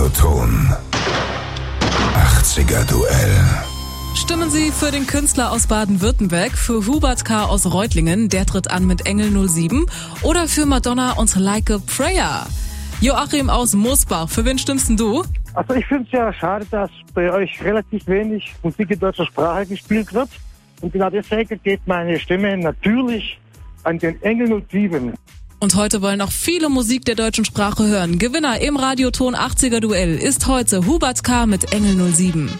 Radioton 80er Duell. Stimmen Sie für den Künstler aus Baden-Württemberg, für Hubert K. aus Reutlingen, der tritt an mit Engel 07, oder für Madonna und Like a Prayer? Joachim aus Mosbach, für wen stimmst denn du? Also ich finde es ja schade, dass bei euch relativ wenig Musik in deutscher Sprache gespielt wird. Und genau deswegen geht meine Stimme natürlich an den Engel 07. Und heute wollen auch viele Musik der deutschen Sprache hören. Gewinner im Radioton 80er Duell ist heute Hubert K. mit Engel 07.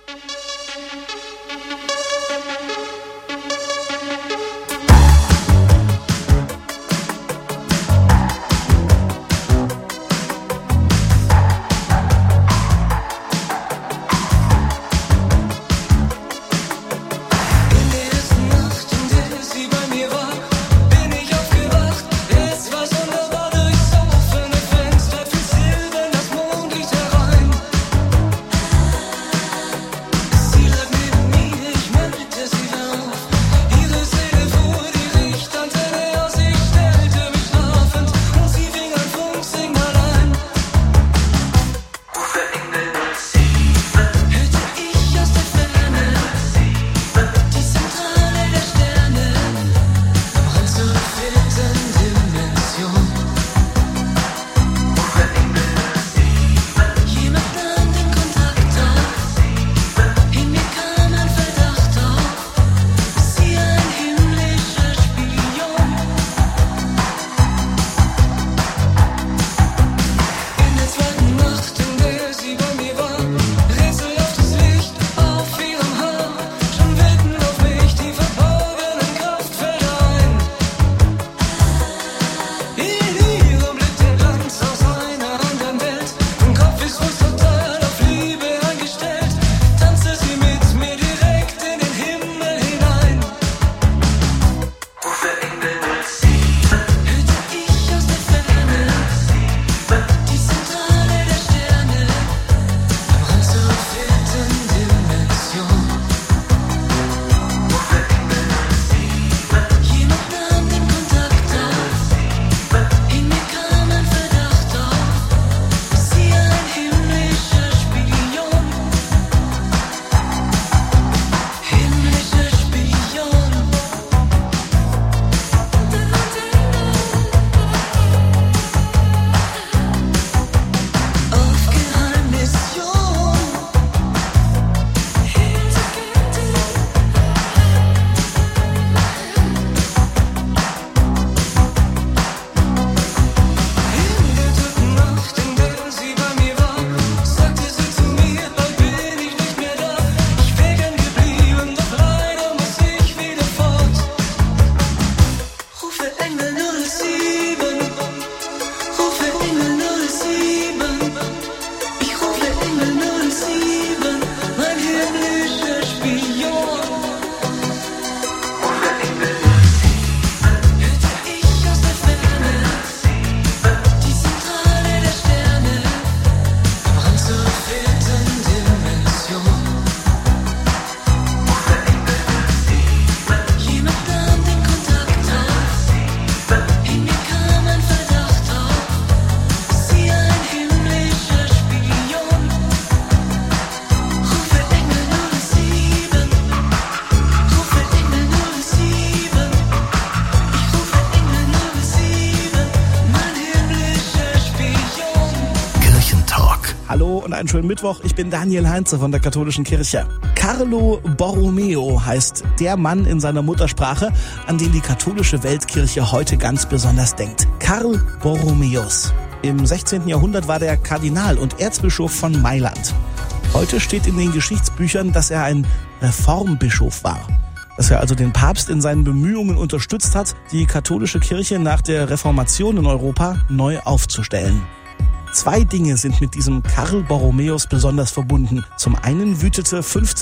Hallo und einen schönen Mittwoch. Ich bin Daniel Heinze von der Katholischen Kirche. Carlo Borromeo heißt der Mann in seiner Muttersprache, an den die katholische Weltkirche heute ganz besonders denkt. Karl Borromäus. Im 16. Jahrhundert war der Kardinal und Erzbischof von Mailand. Heute steht in den Geschichtsbüchern, dass er ein Reformbischof war. Dass er also den Papst in seinen Bemühungen unterstützt hat, die katholische Kirche nach der Reformation in Europa neu aufzustellen. Zwei Dinge sind mit diesem Karl Borromäus besonders verbunden. Zum einen wütete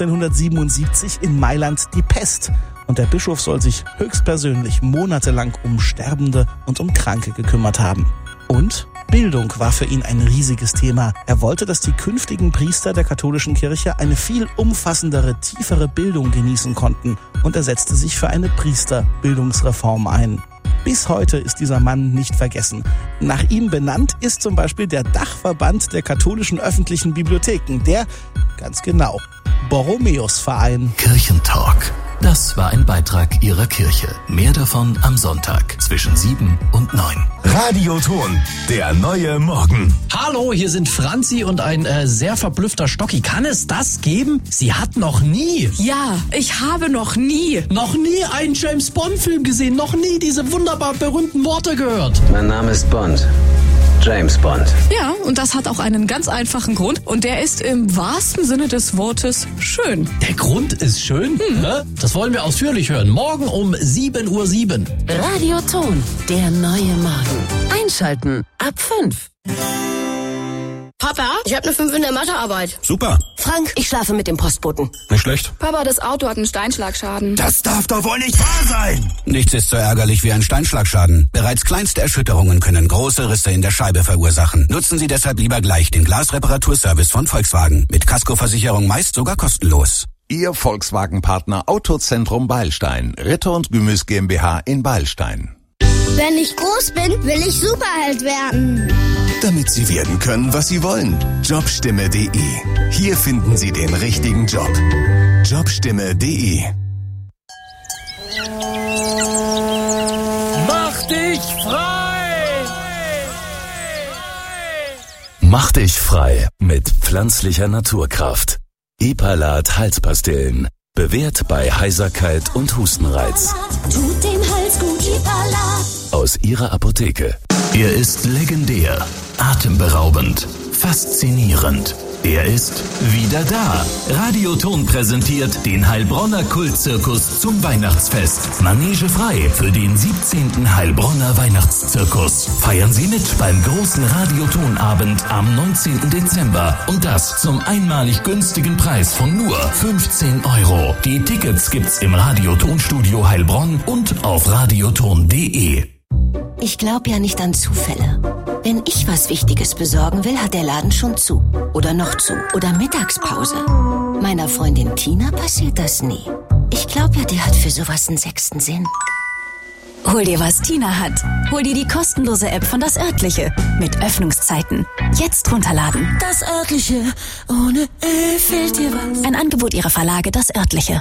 1577 in Mailand die Pest und der Bischof soll sich höchstpersönlich monatelang um Sterbende und um Kranke gekümmert haben. Und Bildung war für ihn ein riesiges Thema. Er wollte, dass die künftigen Priester der katholischen Kirche eine viel umfassendere, tiefere Bildung genießen konnten und er setzte sich für eine Priesterbildungsreform ein. Bis heute ist dieser Mann nicht vergessen. Nach ihm benannt ist zum Beispiel der Dachverband der katholischen öffentlichen Bibliotheken, der, ganz genau, Borromäusverein. Kirchentalk. Das war ein Beitrag Ihrer Kirche. Mehr davon am Sonntag zwischen 7 und 9. Radioton, der neue Morgen. Hallo, hier sind Franzi und ein sehr verblüffter Stocki. Kann es das geben? Sie hat noch nie Ich habe noch nie einen James-Bond-Film gesehen, noch nie diese wunderbar berühmten Worte gehört. Mein Name ist Bond. James Bond. Ja, und das hat auch einen ganz einfachen Grund. Und der ist im wahrsten Sinne des Wortes schön. Der Grund ist schön? Ne? Das wollen wir ausführlich hören. Morgen um 7:07 Uhr. Radioton, der neue Morgen. Einschalten ab 5. Papa, ich habe eine 5 in der Mathearbeit. Super. Frank, ich schlafe mit dem Postboten. Nicht schlecht. Papa, das Auto hat einen Steinschlagschaden. Das darf doch wohl nicht wahr sein. Nichts ist so ärgerlich wie ein Steinschlagschaden. Bereits kleinste Erschütterungen können große Risse in der Scheibe verursachen. Nutzen Sie deshalb lieber gleich den Glasreparaturservice von Volkswagen. Mit Kaskoversicherung meist sogar kostenlos. Ihr Volkswagen-Partner Autozentrum Beilstein. Ritter und Gümüs GmbH in Beilstein. Wenn ich groß bin, will ich Superheld werden. Damit Sie werden können, was Sie wollen. Jobstimme.de. Hier finden Sie den richtigen Job. Jobstimme.de. Mach dich frei! Mach dich frei mit pflanzlicher Naturkraft. Epalat Halspastillen. Bewährt bei Heiserkeit und Hustenreiz. Tut dem Hals gut, Epalat. Aus Ihrer Apotheke. Er ist legendär, atemberaubend, faszinierend. Er ist wieder da. Radioton präsentiert den Heilbronner Kultzirkus zum Weihnachtsfest. Manege frei für den 17. Heilbronner Weihnachtszirkus. Feiern Sie mit beim großen Radiotonabend am 19. Dezember. Und das zum einmalig günstigen Preis von nur 15 €. Die Tickets gibt's im Radiotonstudio Heilbronn und auf radioton.de. Ich glaube ja nicht an Zufälle. Wenn ich was Wichtiges besorgen will, hat der Laden schon zu. Oder noch zu. Oder Mittagspause. Meiner Freundin Tina passiert das nie. Ich glaube ja, die hat für sowas einen 6. Sinn. Hol dir, was Tina hat. Hol dir die kostenlose App von Das Örtliche. Mit Öffnungszeiten. Jetzt runterladen. Das Örtliche. Ohne fehlt dir was. Ein Angebot ihrer Verlage Das Örtliche.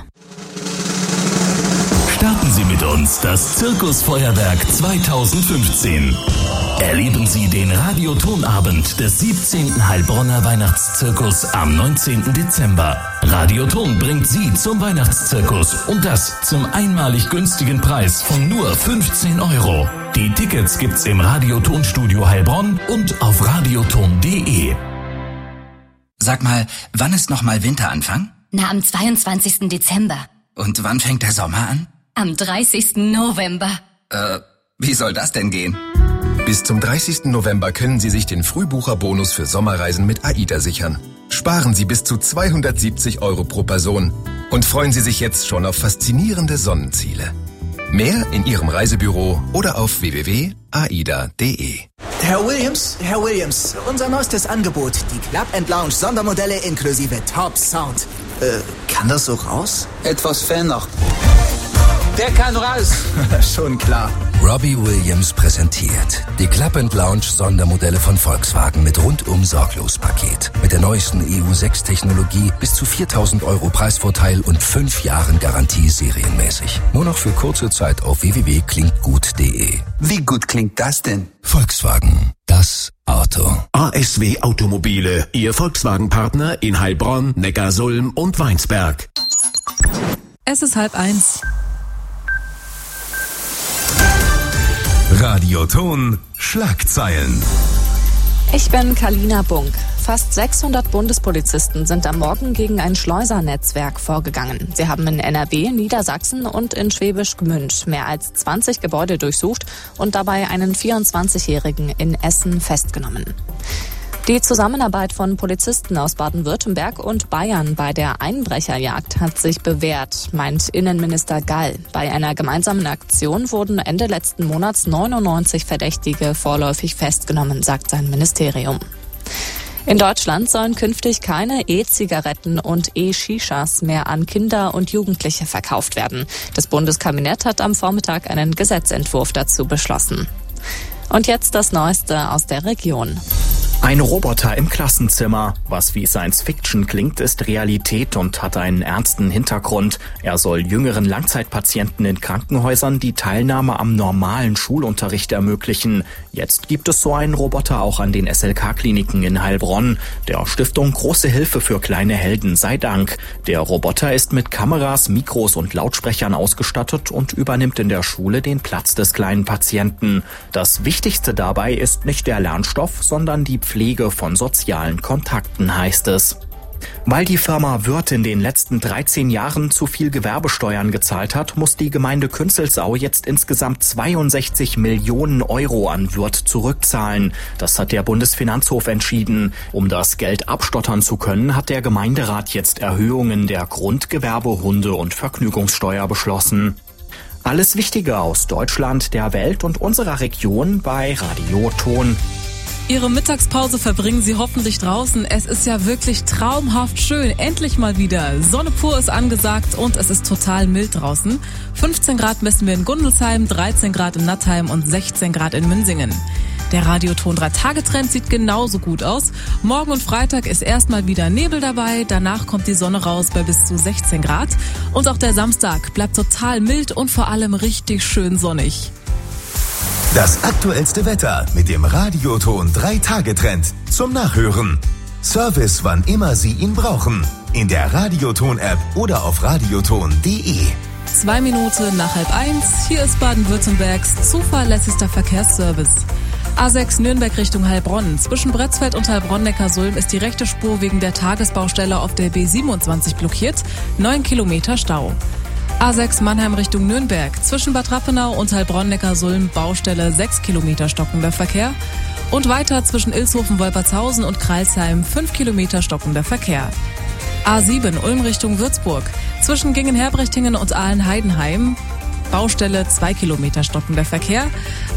Starten Sie mit uns das Zirkusfeuerwerk 2015. Erleben Sie den Radiotonabend des 17. Heilbronner Weihnachtszirkus am 19. Dezember. Radioton bringt Sie zum Weihnachtszirkus und das zum einmalig günstigen Preis von nur 15 €. Die Tickets gibt's im Radiotonstudio Heilbronn und auf radioton.de. Sag mal, wann ist nochmal Winteranfang? Na, am 22. Dezember. Und wann fängt der Sommer an? Am 30. November. Wie soll das denn gehen? Bis zum 30. November können Sie sich den Frühbucherbonus für Sommerreisen mit AIDA sichern. Sparen Sie bis zu 270 € pro Person und freuen Sie sich jetzt schon auf faszinierende Sonnenziele. Mehr in Ihrem Reisebüro oder auf www.aida.de. Herr Williams, unser neuestes Angebot. Die Club & Lounge Sondermodelle inklusive Top Sound. Kann das so raus? Etwas Fan noch. Der kann raus. Schon klar. Robbie Williams präsentiert die Club & Lounge Sondermodelle von Volkswagen mit rundum Sorglos-Paket. Mit der neuesten EU6-Technologie bis zu 4.000 € Preisvorteil und 5 Jahren Garantie serienmäßig. Nur noch für kurze Zeit auf www.klingtgut.de. Wie gut klingt das denn? Volkswagen, das Auto. ASW Automobile, Ihr Volkswagen-Partner in Heilbronn, Neckarsulm und Weinsberg. Es ist 12:30. Radioton Schlagzeilen. Ich bin Kalina Bunk. Fast 600 Bundespolizisten sind am Morgen gegen ein Schleusernetzwerk vorgegangen. Sie haben in NRW, Niedersachsen und in Schwäbisch Gmünd mehr als 20 Gebäude durchsucht und dabei einen 24-Jährigen in Essen festgenommen. Die Zusammenarbeit von Polizisten aus Baden-Württemberg und Bayern bei der Einbrecherjagd hat sich bewährt, meint Innenminister Gall. Bei einer gemeinsamen Aktion wurden Ende letzten Monats 99 Verdächtige vorläufig festgenommen, sagt sein Ministerium. In Deutschland sollen künftig keine E-Zigaretten und E-Shishas mehr an Kinder und Jugendliche verkauft werden. Das Bundeskabinett hat am Vormittag einen Gesetzentwurf dazu beschlossen. Und jetzt das Neueste aus der Region. Ein Roboter im Klassenzimmer. Was wie Science-Fiction klingt, ist Realität und hat einen ernsten Hintergrund. Er soll jüngeren Langzeitpatienten in Krankenhäusern die Teilnahme am normalen Schulunterricht ermöglichen. Jetzt gibt es so einen Roboter auch an den SLK-Kliniken in Heilbronn. Der Stiftung Große Hilfe für kleine Helden sei Dank. Der Roboter ist mit Kameras, Mikros und Lautsprechern ausgestattet und übernimmt in der Schule den Platz des kleinen Patienten. Das Wichtigste dabei ist nicht der Lernstoff, sondern die Pflege von sozialen Kontakten, heißt es. Weil die Firma Würth in den letzten 13 Jahren zu viel Gewerbesteuern gezahlt hat, muss die Gemeinde Künzelsau jetzt insgesamt 62 Millionen Euro an Würth zurückzahlen. Das hat der Bundesfinanzhof entschieden. Um das Geld abstottern zu können, hat der Gemeinderat jetzt Erhöhungen der Grundgewerbe-, Hunde- und Vergnügungssteuer beschlossen. Alles Wichtige aus Deutschland, der Welt und unserer Region bei Radio Ton. Ihre Mittagspause verbringen Sie hoffentlich draußen. Es ist ja wirklich traumhaft schön. Endlich mal wieder. Sonne pur ist angesagt und es ist total mild draußen. 15 Grad messen wir in Gundelsheim, 13 Grad in Nattheim und 16 Grad in Münsingen. Der Radioton 3-Tage-Trend sieht genauso gut aus. Morgen und Freitag ist erstmal wieder Nebel dabei. Danach kommt die Sonne raus bei bis zu 16 Grad. Und auch der Samstag bleibt total mild und vor allem richtig schön sonnig. Das aktuellste Wetter mit dem Radioton 3-Tage-Trend zum Nachhören. Service, wann immer Sie ihn brauchen. In der Radioton-App oder auf radioton.de. 2 Minuten nach 12:30. Hier ist Baden-Württembergs zuverlässigster Verkehrsservice. A6 Nürnberg Richtung Heilbronn. Zwischen Bretzfeld und Heilbronn-Neckarsulm ist die rechte Spur wegen der Tagesbaustelle auf der B27 blockiert. 9 Kilometer Stau. A6 Mannheim Richtung Nürnberg. Zwischen Bad Rappenau und Heilbronn-Neckarsulm Baustelle 6 Kilometer stockender Verkehr. Und weiter zwischen Ilshofen-Wolpertshausen und Kreilsheim 5 Kilometer stockender Verkehr. A7 Ulm Richtung Würzburg. Zwischen Gingen-Herbrechtingen und Ahlen-Heidenheim Baustelle 2 Kilometer stockender Verkehr.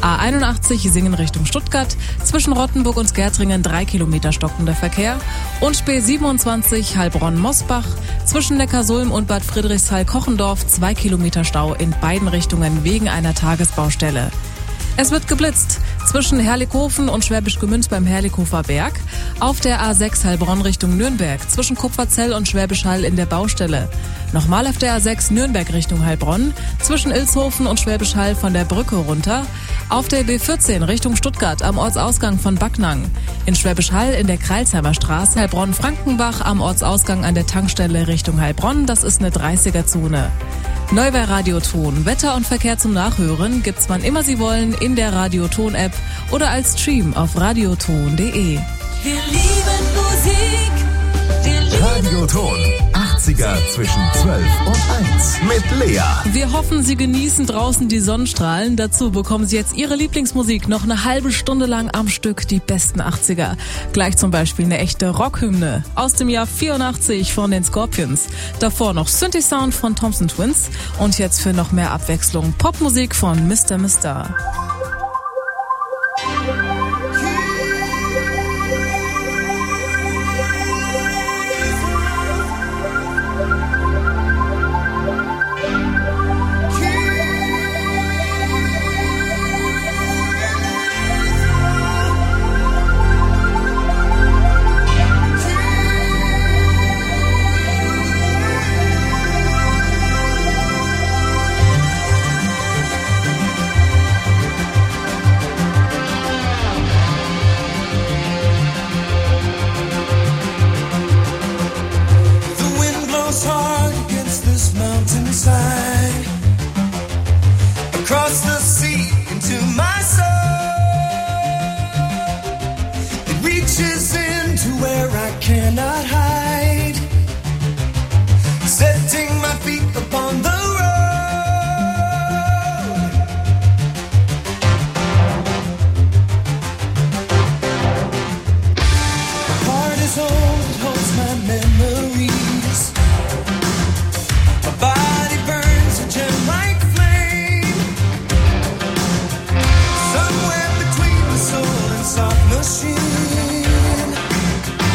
A81 Singen Richtung Stuttgart. Zwischen Rottenburg und Gärtringen 3 Kilometer stockender Verkehr. Und B27 Heilbronn-Mosbach. Zwischen Neckarsulm und Bad Friedrichshall-Kochendorf 2 Kilometer Stau in beiden Richtungen wegen einer Tagesbaustelle. Es wird geblitzt. Zwischen Herlikofen und Schwäbisch Gmünd beim Herlikofer Berg. Auf der A6 Heilbronn Richtung Nürnberg. Zwischen Kupferzell und Schwäbisch Hall in der Baustelle. Nochmal auf der A6 Nürnberg Richtung Heilbronn. Zwischen Ilshofen und Schwäbisch Hall von der Brücke runter. Auf der B14 Richtung Stuttgart am Ortsausgang von Backnang. In Schwäbisch Hall in der Kreilsheimer Straße. Heilbronn-Frankenbach am Ortsausgang an der Tankstelle Richtung Heilbronn. Das ist eine 30er-Zone. Neu bei Radioton. Wetter und Verkehr zum Nachhören gibt's wann immer Sie wollen in der Radioton-App oder als Stream auf radioton.de. Wir lieben Musik. Wir lieben Radioton. 80er zwischen 12 und 1 mit Lea. Wir hoffen, Sie genießen draußen die Sonnenstrahlen. Dazu bekommen Sie jetzt Ihre Lieblingsmusik noch eine halbe Stunde lang am Stück, die besten 80er. Gleich zum Beispiel eine echte Rockhymne aus dem Jahr 84 von den Scorpions. Davor noch Synthi-Sound von Thompson Twins und jetzt für noch mehr Abwechslung Popmusik von Mr. Mister. Across the sea into my soul. It reaches into where I cannot hide. Setting my feet upon the road. My heart is old, it holds my memories. My body burns a gem like soft machine.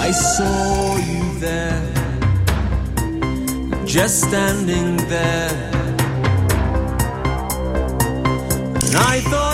I saw you there, just standing there, and I thought